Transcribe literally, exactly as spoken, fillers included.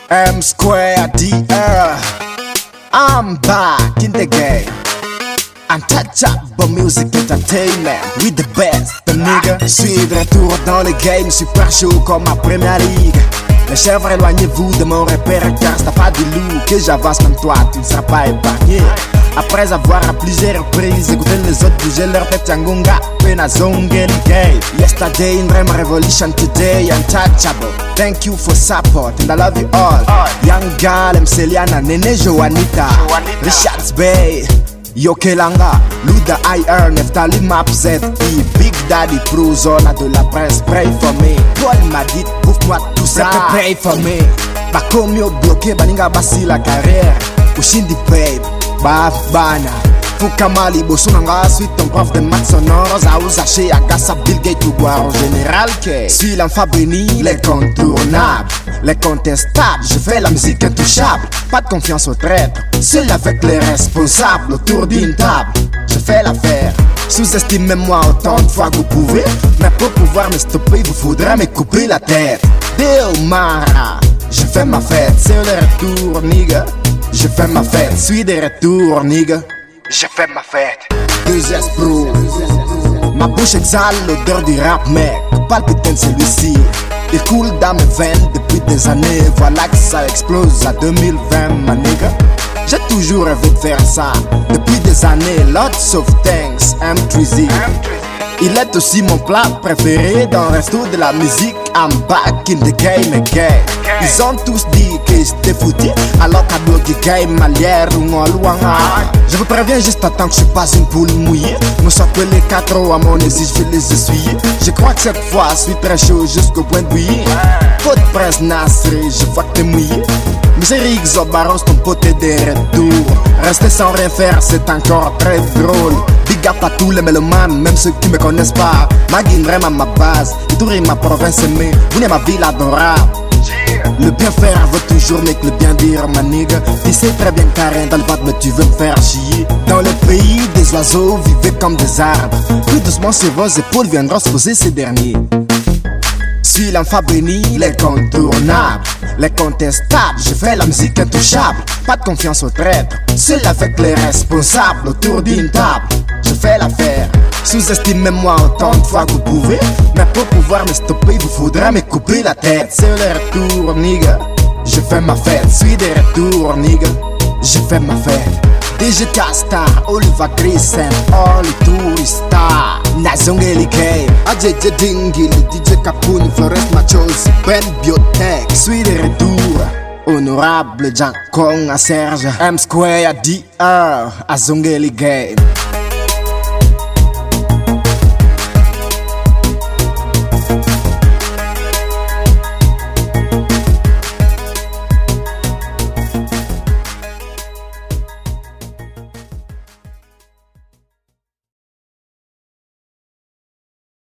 M Square D R. I'm back in the game. Untouchable music entertainment with the best, the nigga. Je suis de retour dans le game, super chaud comme ma première ligue. Les chèvres, éloignez-vous de mon repère car c'est pas du loup que j'avance comme toi, tu ne seras pas épargné. Après avoir à plusieurs reprises écouté les autres bouger leur tête yangunga, pena zongeli gay. Yesterday in dream revolution, today untouchable. Thank you for support and I love you all. Young Gal, M. Celiana, Nene Joanita, Richards Bay, Yokelanga, Luda I R, Neftali Map Z E, Big Daddy Pro, Zona de la presse, pray for me. Paul m'a dit, bouffe-moi tout ça, pray for me. Bah comme yo bloqué, baninga basi la carrière. Ushindi babe, baf bana. Fukamali bosunanga, suite ton prof de maths sonores. Aouza chez Agassa, Bill Gates ou boire en général que. Suis l'enfant béni, les contournables, les contestables. Je fais la musique intouchable, pas de confiance aux traîtres. Seul avec les responsables autour d'une table. Je fais l'affaire, sous-estimez-moi autant de fois que vous pouvez. Mais pour pouvoir me stopper, vous faudra me couper la tête. Deo Mara, je fais ma fête, c'est le retour, nigga. Je fais ma fête, suis de retour, nigga. Je fais ma fête. deux S Pro, ma bouche exhale l'odeur du rap, mec. Palpitant celui-ci, il coule dans mes veines depuis des années. Voilà que ça explose à deux mille vingt, ma nigga. J'ai toujours rêvé de faire ça depuis des années. Lots of thanks, M trois Z. Il est aussi mon plat préféré dans le resto de la musique. I'm back in the game again. Ils ont tous dit que j'étais foutu, alors qu'à bloquer game malière ou ngoluanga. Je vous préviens juste à temps que je suis pas une poule mouillée. Me soit que les quatre à mon aisy, je vais les essuyer. Je crois que cette fois, je suis très chaud jusqu'au point de bouillir. Pot de presse Nasri, je vois que t'es mouillé. Misérique Zobaros, ton pote est de retour. Rester sans rien faire, c'est encore très drôle. Big up à tous les mélomanes, même ceux qui me connaissent pas. Magin vraiment ma base, Touri ma province aimée, vous n'êtes ma ville adorable. Le bien faire veut toujours mieux que le bien dire, ma nigga. Tu sais très bien qu'arrêt dans le ventre, mais tu veux me faire chier. Dans le pays des oiseaux, vivez comme des arbres. Plus doucement sur vos épaules viendront se poser ces derniers. Suis l'enfant béni, les contournables, les contestables. Je fais la musique intouchable, pas de confiance aux traîtres. Seul avec les responsables autour d'une table. Je fais l'affaire, sous-estimez-moi autant de fois que vous pouvez. Mais pour pouvoir me stopper, vous faudra me couper la tête. C'est le retour, nigga. Je fais ma fête, suis de retour, nigga. Je fais ma fête. D J Castar, Oliver Grayson, all les touristas. Nazongeli K, A J J Dingy, le D J Capone, Flores Machos, Ben Biotech. Suis de retour, honorable Jack Kong à Serge. M Square D R, Azongeli K.